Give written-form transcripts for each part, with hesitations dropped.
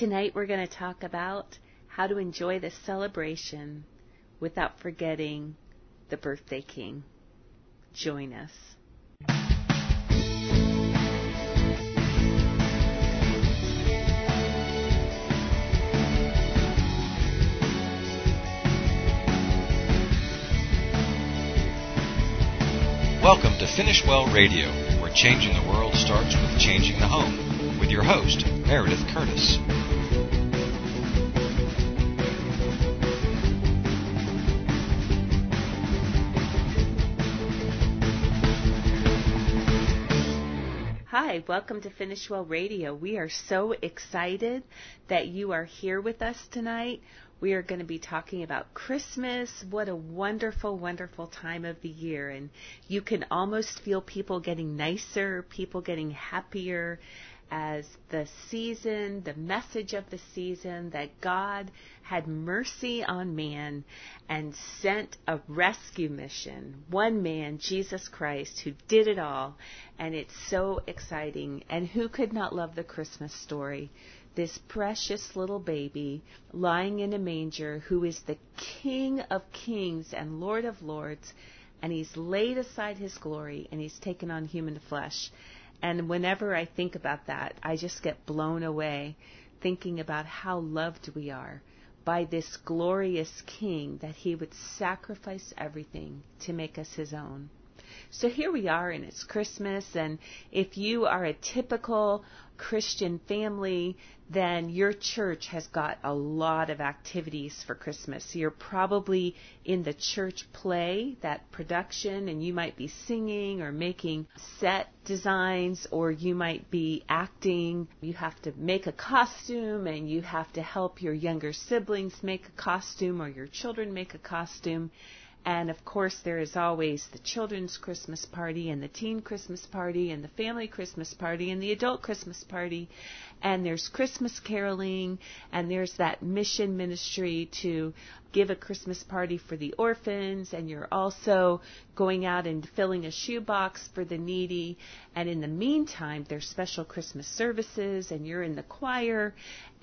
Tonight we're going to talk about how to enjoy the celebration without forgetting the birthday king. Join us. Welcome to Finish Well Radio, where changing the world starts with changing the home, with your host, Meredith Curtis. Hi, welcome to Finish Well Radio. We are so excited that you are here with us tonight. We are going to be talking about Christmas. What a wonderful, wonderful time of the year. And you can almost feel people getting nicer, people getting happier as the season, the message of the season, that God had mercy on man and sent a rescue mission. One man, Jesus Christ, who did it all. And it's so exciting. And who could not love the Christmas story? This precious little baby lying in a manger who is the King of Kings and Lord of Lords, and he's laid aside his glory and he's taken on human flesh. And whenever I think about that, I just get blown away thinking about how loved we are by this glorious King, that he would sacrifice everything to make us his own. So here we are, and it's Christmas, and if you are a typical Christian family, then your church has got a lot of activities for Christmas. You're probably in the church play, that production, and you might be singing or making set designs, or you might be acting. You have to make a costume, and you have to help your younger siblings make a costume, or your children make a costume. And, of course, there is always the children's Christmas party and the teen Christmas party and the family Christmas party and the adult Christmas party. And there's Christmas caroling, and there's that mission ministry to give a Christmas party for the orphans, and you're also going out and filling a shoebox for the needy. And in the meantime, there's special Christmas services, and you're in the choir,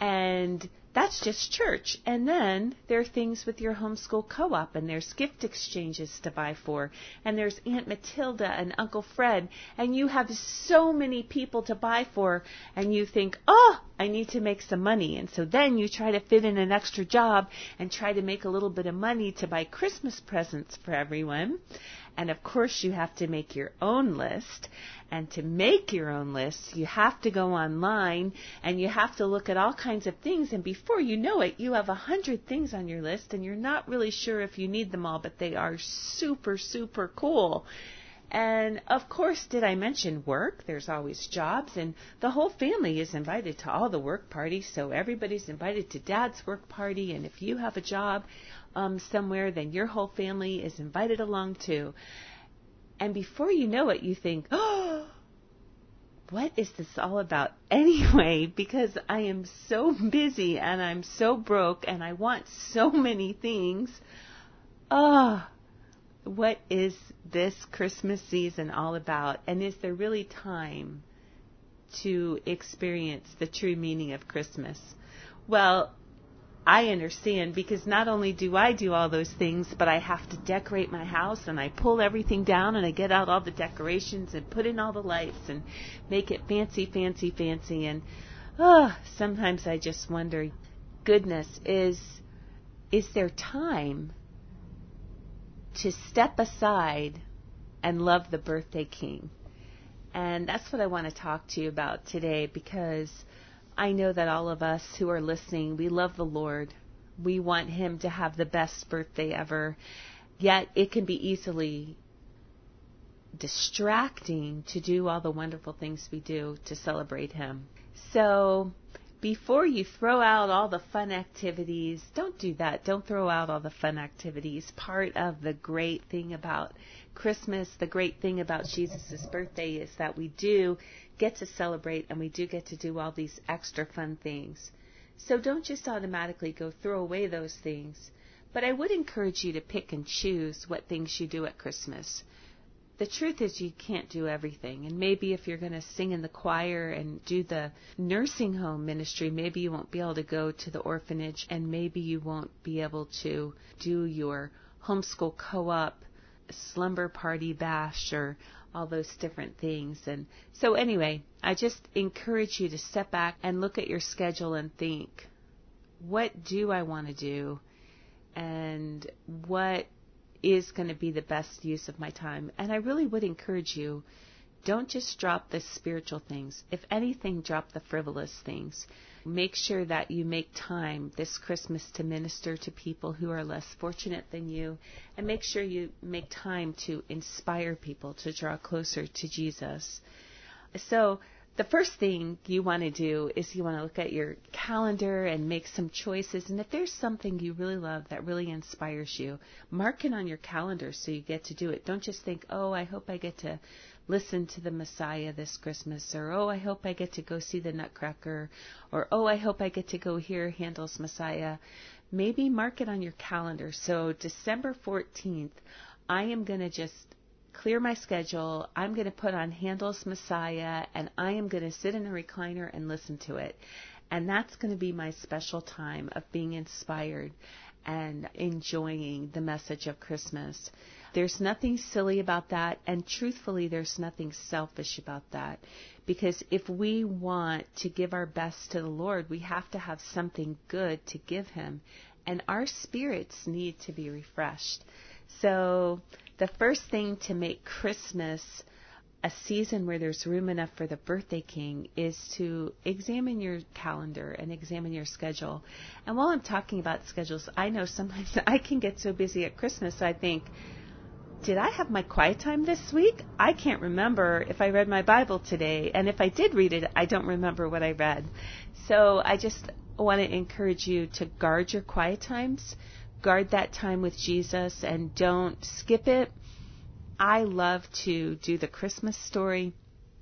and that's just church. And then there are things with your homeschool co-op, and there's gift exchanges to buy for, and there's Aunt Matilda and Uncle Fred, and you have so many people to buy for, and you think, oh, I need to make some money. And so then you try to fit in an extra job and try to make a little bit of money to buy Christmas presents for everyone. And of course you have to make your own list. And to make your own list, you have to go online and you have to look at all kinds of things. And before you know it, you have 100 things on your list, and you're not really sure if you need them all, but they are super, super cool. And of course, did I mention work? There's always jobs, and the whole family is invited to all the work parties. So everybody's invited to Dad's work party, and if you have a job somewhere, then your whole family is invited along too. And before you know it, you think, oh, what is this all about anyway? Because I am so busy and I'm so broke and I want so many things. What is this Christmas season all about? And is there really time to experience the true meaning of Christmas? Well, I understand, because not only do I do all those things, but I have to decorate my house, and I pull everything down and I get out all the decorations and put in all the lights and make it fancy, fancy, fancy. And sometimes I just wonder, goodness, is there time to step aside and love the birthday king? And that's what I want to talk to you about today, because I know that all of us who are listening, we love the Lord. We want him to have the best birthday ever. Yet it can be easily distracting to do all the wonderful things we do to celebrate him. So before you throw out all the fun activities, don't do that. Don't throw out all the fun activities. Part of the great thing about Christmas, the great thing about Jesus' birthday, is that we do get to celebrate, and we do get to do all these extra fun things. So don't just automatically go throw away those things. But I would encourage you to pick and choose what things you do at Christmas. the truth is you can't do everything. And maybe if you're going to sing in the choir and do the nursing home ministry, maybe you won't be able to go to the orphanage, and maybe you won't be able to do your homeschool co-op slumber party bash or all those different things. And so anyway, I just encourage you to step back and look at your schedule and think, what do I want to do? And what is going to be the best use of my time? And I really would encourage you, don't just drop the spiritual things. If anything, drop the frivolous things. Make sure that you make time this Christmas to minister to people who are less fortunate than you, and make sure you make time to inspire people to draw closer to Jesus. So the first thing you want to do is you want to look at your calendar and make some choices. And if there's something you really love that really inspires you, mark it on your calendar so you get to do it. Don't just think, oh, I hope I get to listen to the Messiah this Christmas, or oh, I hope I get to go see the Nutcracker, or oh, I hope I get to go hear Handel's Messiah. Maybe mark it on your calendar. So December 14th, I am going to just clear my schedule. I'm going to put on Handel's Messiah, and I am going to sit in a recliner and listen to it. And that's going to be my special time of being inspired and enjoying the message of Christmas. There's nothing silly about that, and truthfully, there's nothing selfish about that. Because if we want to give our best to the Lord, we have to have something good to give Him. And our spirits need to be refreshed. So the first thing to make Christmas a season where there's room enough for the birthday king is to examine your calendar and examine your schedule. And while I'm talking about schedules, I know sometimes I can get so busy at Christmas, I think, did I have my quiet time this week? I can't remember if I read my Bible today. And if I did read it, I don't remember what I read. So I just want to encourage you to guard your quiet times. Guard that time with Jesus and don't skip it. I love to do the Christmas story.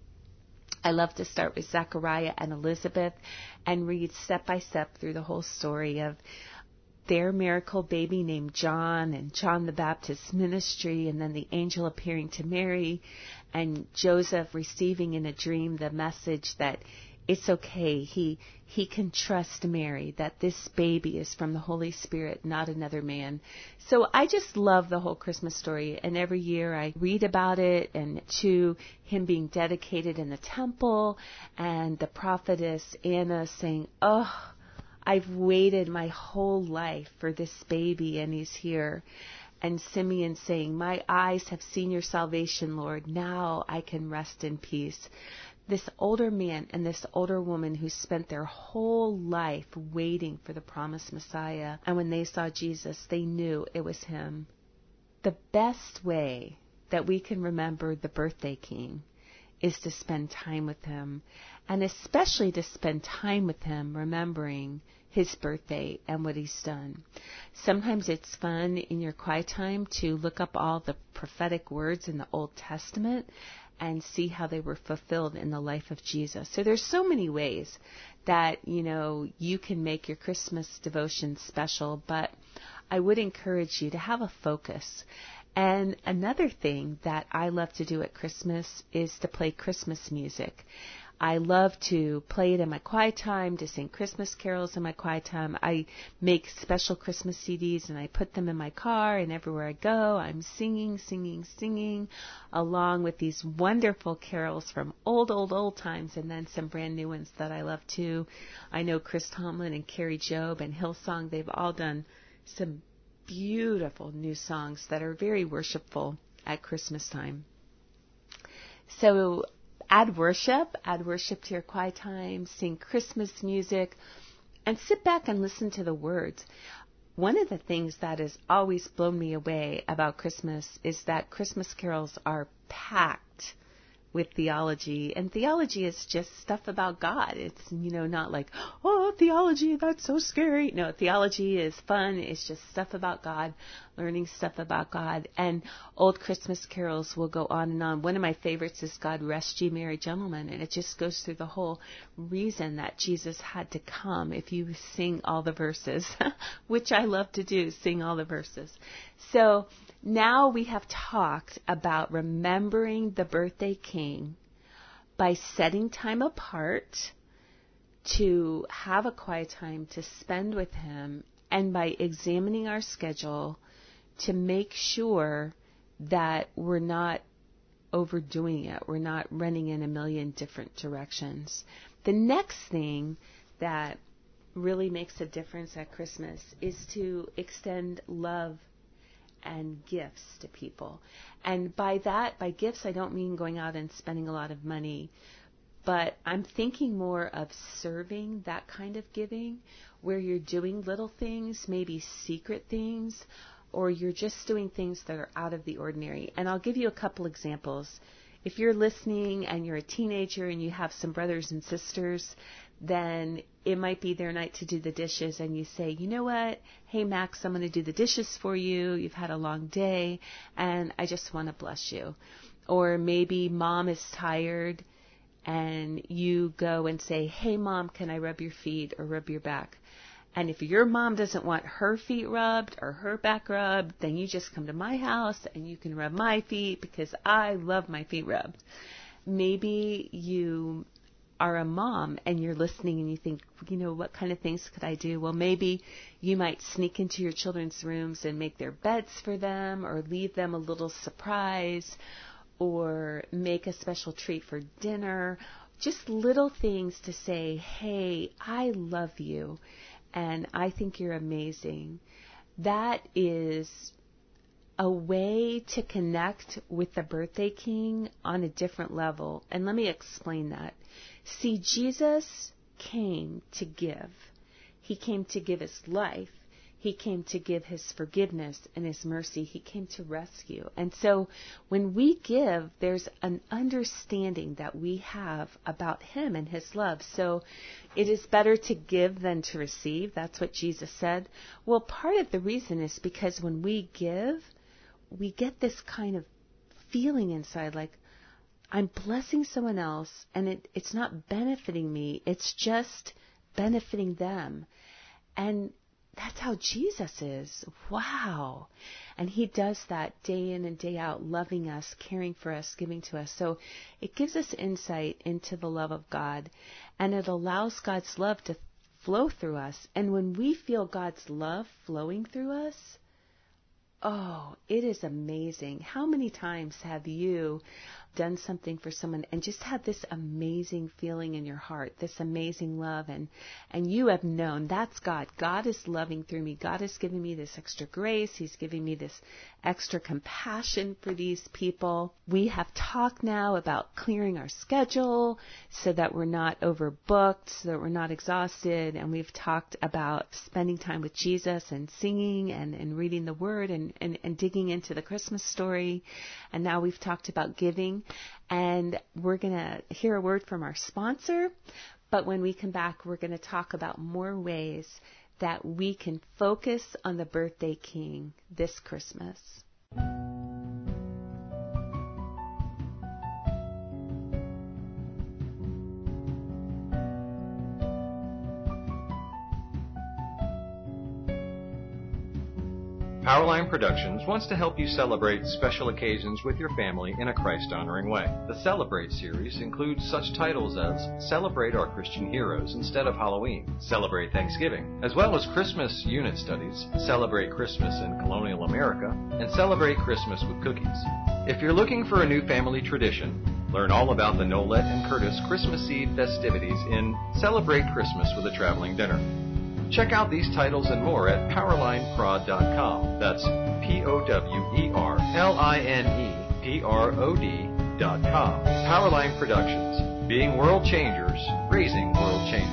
I love to start with Zechariah and Elizabeth and read step by step through the whole story of their miracle baby named John and John the Baptist's ministry, and then the angel appearing to Mary and Joseph receiving in a dream the message that it's okay. He can trust Mary, that this baby is from the Holy Spirit, not another man. So I just love the whole Christmas story. And every year I read about it, and to him being dedicated in the temple, and the prophetess Anna saying, oh, I've waited my whole life for this baby, and he's here. And Simeon saying, my eyes have seen your salvation, Lord. Now I can rest in peace. This older man and this older woman who spent their whole life waiting for the promised Messiah. And when they saw Jesus, they knew it was him. The best way that we can remember the birthday king is to spend time with him, and especially to spend time with him remembering his birthday and what he's done. Sometimes it's fun in your quiet time to look up all the prophetic words in the Old Testament and see how they were fulfilled in the life of Jesus. So there's so many ways that, you can make your Christmas devotion special, but I would encourage you to have a focus. And another thing that I love to do at Christmas is to play Christmas music. I love to play it in my quiet time, to sing Christmas carols in my quiet time. I make special Christmas CDs and I put them in my car, and everywhere I go, I'm singing, along with these wonderful carols from old times, and then some brand new ones that I love too. I know Chris Tomlin and Carrie Job and Hillsong, they've all done some beautiful new songs that are very worshipful at Christmas time. So add worship to your quiet time, sing Christmas music, and sit back and listen to the words. One of the things that has always blown me away about Christmas is that Christmas carols are packed with theology, and theology is just stuff about God. It's, not like, oh, theology, that's so scary. No, theology is fun. It's just stuff about God, learning stuff about God. And old Christmas carols will go on and on. One of my favorites is God Rest Ye Merry Gentlemen, and it just goes through the whole reason that Jesus had to come if you sing all the verses, which I love to do, sing all the verses. So Now we have talked about remembering the birthday king by setting time apart to have a quiet time to spend with him, and by examining our schedule to make sure that we're not overdoing it. We're not running in a million different directions. The next thing that really makes a difference at Christmas is to extend love and gifts to people. And by gifts, I don't mean going out and spending a lot of money, but I'm thinking more of serving, that kind of giving, where you're doing little things, maybe secret things, or you're just doing things that are out of the ordinary. And I'll give you a couple examples. If you're listening and you're a teenager and you have some brothers and sisters, then it might be their night to do the dishes, and you say, you know what, hey Max, I'm going to do the dishes for you. You've had a long day, and I just want to bless you. Or maybe mom is tired, and you go and say, hey mom, can I rub your feet or rub your back? And if your mom doesn't want her feet rubbed or her back rubbed, then you just come to my house and you can rub my feet because I love my feet rubbed. Maybe you are a mom and you're listening and you think, you know, what kind of things could I do? Well, maybe you might sneak into your children's rooms and make their beds for them, or leave them a little surprise, or make a special treat for dinner. Just little things to say, hey, I love you and I think you're amazing. That is a way to connect with the birthday king on a different level. And let me explain that. See, Jesus came to give. He came to give his life. He came to give his forgiveness and his mercy. He came to rescue. And so when we give, there's an understanding that we have about him and his love. So it is better to give than to receive. That's what Jesus said. Well, part of the reason is because when we give, we get this kind of feeling inside like, I'm blessing someone else and it's not benefiting me. It's just benefiting them. And that's how Jesus is. Wow. And he does that day in and day out, loving us, caring for us, giving to us. So it gives us insight into the love of God, and it allows God's love to flow through us. And when we feel God's love flowing through us, oh, it is amazing. How many times have you done something for someone and just had this amazing feeling in your heart, this amazing love, and you have known that's God. God is loving through me. God is giving me this extra grace. He's giving me this extra compassion for these people. We have talked now about clearing our schedule so that we're not overbooked, so that we're not exhausted, and we've talked about spending time with Jesus and singing and reading the Word and digging into the Christmas story. And now we've talked about giving, and we're going to hear a word from our sponsor. But when we come back, we're going to talk about more ways that we can focus on the birthday king this Christmas. Powerline Productions wants to help you celebrate special occasions with your family in a Christ-honoring way. The Celebrate series includes such titles as Celebrate Our Christian Heroes instead of Halloween, Celebrate Thanksgiving, as well as Christmas unit studies, Celebrate Christmas in Colonial America, and Celebrate Christmas with Cookies. If you're looking for a new family tradition, learn all about the Nolette and Curtis Christmas Eve festivities in Celebrate Christmas with a Traveling Dinner. Check out these titles and more at PowerlineProd.com. That's PowerlineProd.com. Powerline Productions. Being world changers, raising world changers.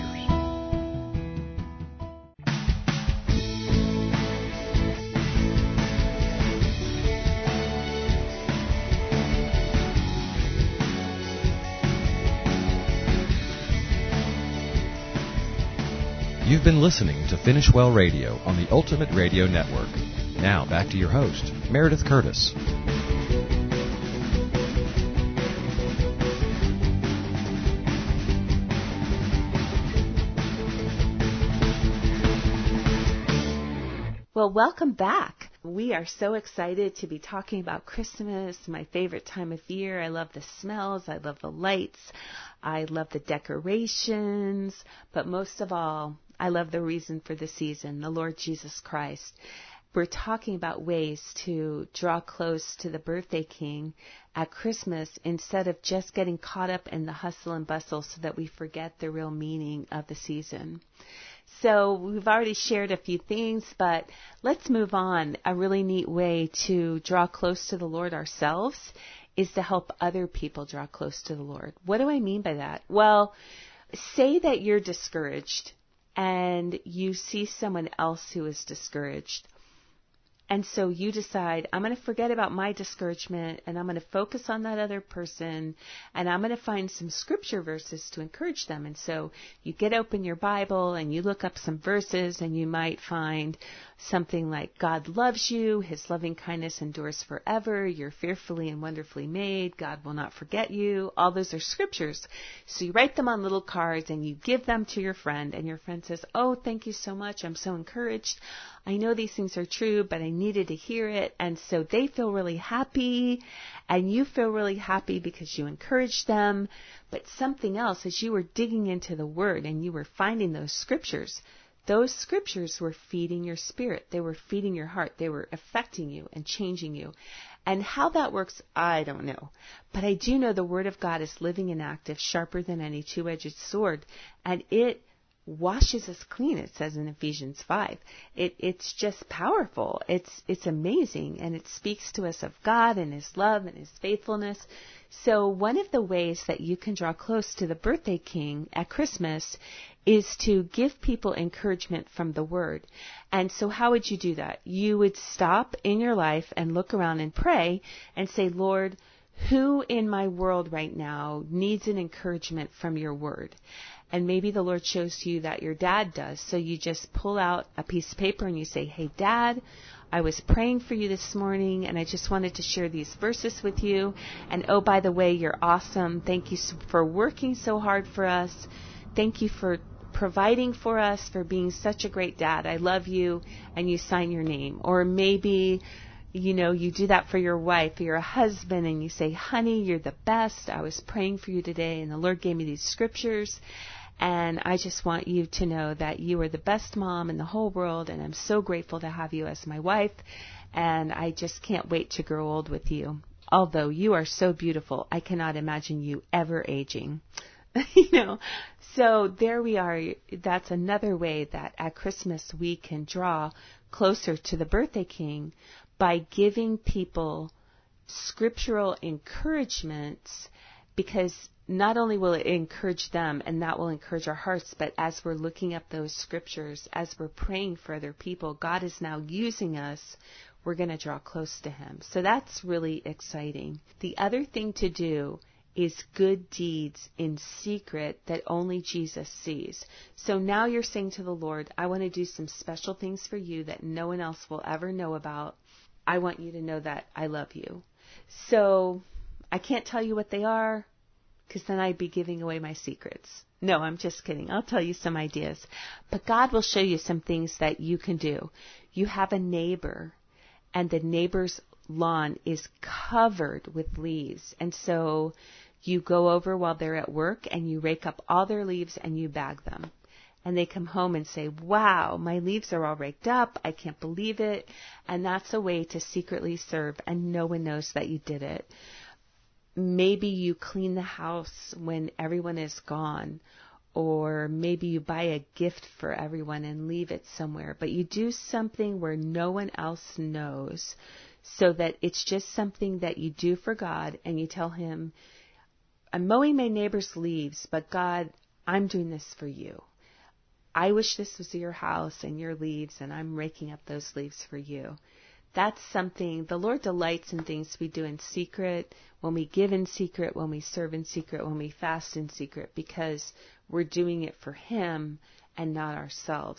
You've been listening to Finish Well Radio on the Ultimate Radio Network. Now back to your host, Meredith Curtis. Well, welcome back. We are so excited to be talking about Christmas, my favorite time of year. I love the smells. I love the lights. I love the decorations. But most of all, I love the reason for the season, the Lord Jesus Christ. We're talking about ways to draw close to the birthday king at Christmas instead of just getting caught up in the hustle and bustle so that we forget the real meaning of the season. So we've already shared a few things, but let's move on. A really neat way to draw close to the Lord ourselves is to help other people draw close to the Lord. What do I mean by that? Well, say that you're discouraged and you see someone else who is discouraged. And so you decide, I'm going to forget about my discouragement and I'm going to focus on that other person and I'm going to find some scripture verses to encourage them. And so you get open your Bible and you look up some verses and you might find something like, God loves you, his loving kindness endures forever, you're fearfully and wonderfully made, God will not forget you. All those are scriptures. So you write them on little cards and you give them to your friend and your friend says, oh, thank you so much, I'm so encouraged. I know these things are true, but I needed to hear it. And so they feel really happy and you feel really happy because you encouraged them. But something else, as you were digging into the Word and you were finding those scriptures were feeding your spirit. They were feeding your heart. They were affecting you and changing you. And how that works, I don't know. But I do know the Word of God is living and active, sharper than any two-edged sword. And it washes us clean, it says in Ephesians 5. It's just powerful. It's amazing. And it speaks to us of God and his love and his faithfulness. So one of the ways that you can draw close to the birthday king at Christmas is to give people encouragement from the Word. And so how would you do that? You would stop in your life and look around and pray and say, Lord, who in my world right now needs an encouragement from your Word? And maybe the Lord shows you that your dad does. So you just pull out a piece of paper and you say, hey, Dad, I was praying for you this morning and I just wanted to share these verses with you. And oh, by the way, you're awesome. Thank you for working so hard for us. Thank you for providing for us, for being such a great dad. I love you. And you sign your name. Or maybe, you do that for your wife or your husband and you say, honey, you're the best. I was praying for you today and the Lord gave me these scriptures. And I just want you to know that you are the best mom in the whole world, and I'm so grateful to have you as my wife, and I just can't wait to grow old with you. Although you are so beautiful, I cannot imagine you ever aging. So there we are. That's another way that at Christmas we can draw closer to the birthday king by giving people scriptural encouragements, because not only will it encourage them and that will encourage our hearts, but as we're looking up those scriptures, as we're praying for other people, God is now using us. We're going to draw close to him. So that's really exciting. The other thing to do is good deeds in secret that only Jesus sees. So now you're saying to the Lord, I want to do some special things for you that no one else will ever know about. I want you to know that I love you. So I can't tell you what they are, because then I'd be giving away my secrets. No, I'm just kidding. I'll tell you some ideas. But God will show you some things that you can do. You have a neighbor, and the neighbor's lawn is covered with leaves. And so you go over while they're at work, and you rake up all their leaves, and you bag them. And they come home and say, wow, my leaves are all raked up. I can't believe it. And that's a way to secretly serve, and no one knows that you did it. Maybe you clean the house when everyone is gone, or maybe you buy a gift for everyone and leave it somewhere, but you do something where no one else knows, so that it's just something that you do for God, and you tell him, I'm mowing my neighbor's leaves, but God, I'm doing this for you. I wish this was your house and your leaves, and I'm raking up those leaves for you. That's something, the Lord delights in things we do in secret, when we give in secret, when we serve in secret, when we fast in secret, because we're doing it for him and not ourselves.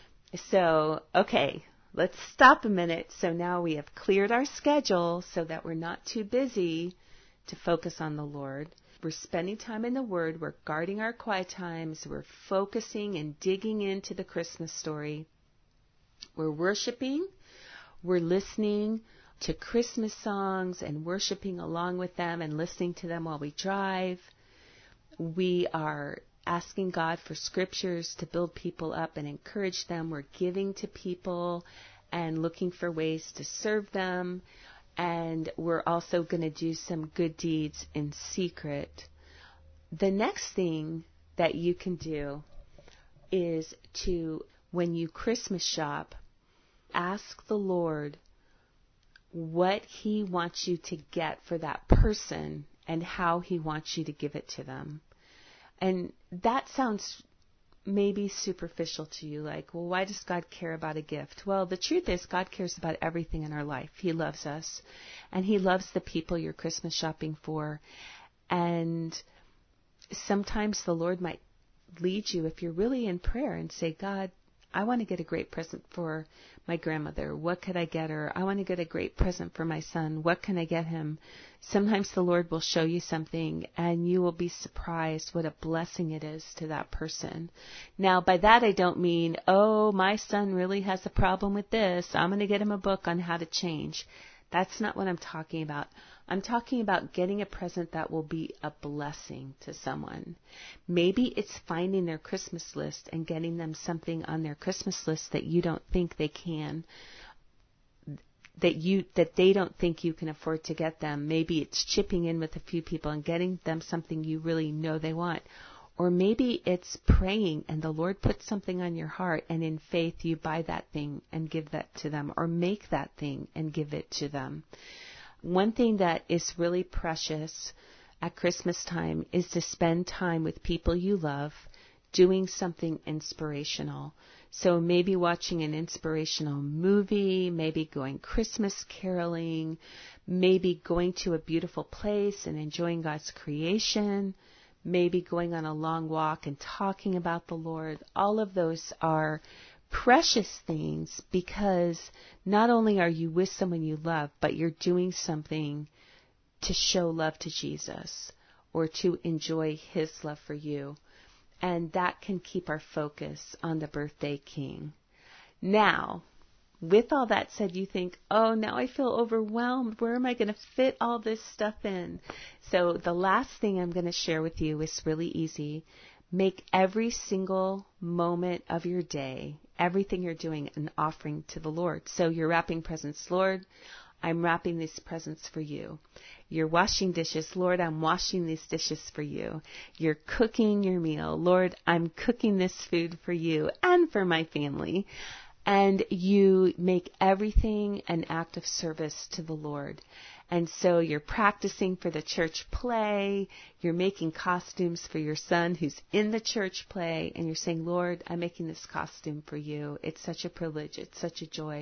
So, okay, let's stop a minute. So now we have cleared our schedule so that we're not too busy to focus on the Lord. We're spending time in the Word. We're guarding our quiet times. We're focusing and digging into the Christmas story. We're worshiping. We're listening to Christmas songs and worshiping along with them and listening to them while we drive. We are asking God for scriptures to build people up and encourage them. We're giving to people and looking for ways to serve them. And we're also going to do some good deeds in secret. The next thing that you can do is to, when you Christmas shop, ask the Lord what He wants you to get for that person and how He wants you to give it to them. And that sounds maybe superficial to you, like, well, why does God care about a gift? Well, the truth is God cares about everything in our life. He loves us, and He loves the people you're Christmas shopping for. And sometimes the Lord might lead you, if you're really in prayer, and say, God, I want to get a great present for my grandmother. What could I get her? I want to get a great present for my son. What can I get him? Sometimes the Lord will show you something, and you will be surprised what a blessing it is to that person. Now, by that I don't mean, oh, my son really has a problem with this. I'm going to get him a book on how to change. That's not what I'm talking about. I'm talking about getting a present that will be a blessing to someone. Maybe it's finding their Christmas list and getting them something on their Christmas list that you don't think they can, that they don't think you can afford to get them. Maybe it's chipping in with a few people and getting them something you really know they want. Or maybe it's praying and the Lord puts something on your heart, and in faith you buy that thing and give that to them, or make that thing and give it to them. One thing that is really precious at Christmas time is to spend time with people you love, doing something inspirational. So maybe watching an inspirational movie, maybe going Christmas caroling, maybe going to a beautiful place and enjoying God's creation, maybe going on a long walk and talking about the Lord. All of those are precious things, because not only are you with someone you love, but you're doing something to show love to Jesus or to enjoy His love for you. And that can keep our focus on the birthday king. Now, with all that said, you think, oh, now I feel overwhelmed. Where am I going to fit all this stuff in? So the last thing I'm going to share with you is really easy. Make every single moment of your day, everything you're doing, an offering to the Lord. So you're wrapping presents. Lord, I'm wrapping these presents for you. You're washing dishes. Lord, I'm washing these dishes for you. You're cooking your meal. Lord, I'm cooking this food for you and for my family. And you make everything an act of service to the Lord. And so you're practicing for the church play. You're making costumes for your son who's in the church play. And you're saying, Lord, I'm making this costume for you. It's such a privilege. It's such a joy.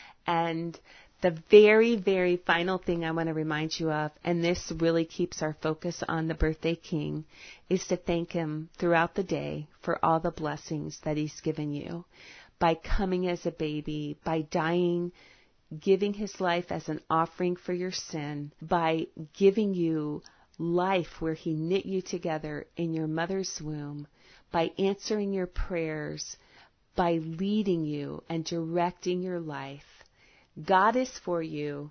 And the very, very final thing I want to remind you of, and this really keeps our focus on the birthday king, is to thank Him throughout the day for all the blessings that He's given you. By coming as a baby, by dying, giving His life as an offering for your sin, by giving you life where He knit you together in your mother's womb, by answering your prayers, by leading you and directing your life. God is for you.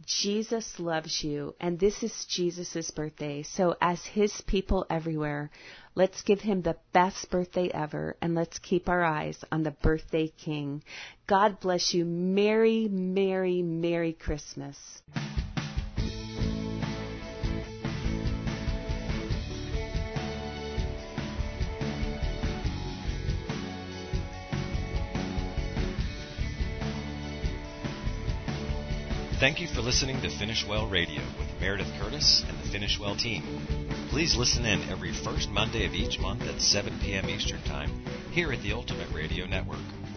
Jesus loves you, and this is Jesus' birthday. So as His people everywhere, let's give Him the best birthday ever, and let's keep our eyes on the birthday king. God bless you. Merry, Merry, Merry Christmas. Thank you for listening to Finish Well Radio with Meredith Curtis and the Finish Well team. Please listen in every first Monday of each month at 7 p.m. Eastern Time here at the Ultimate Radio Network.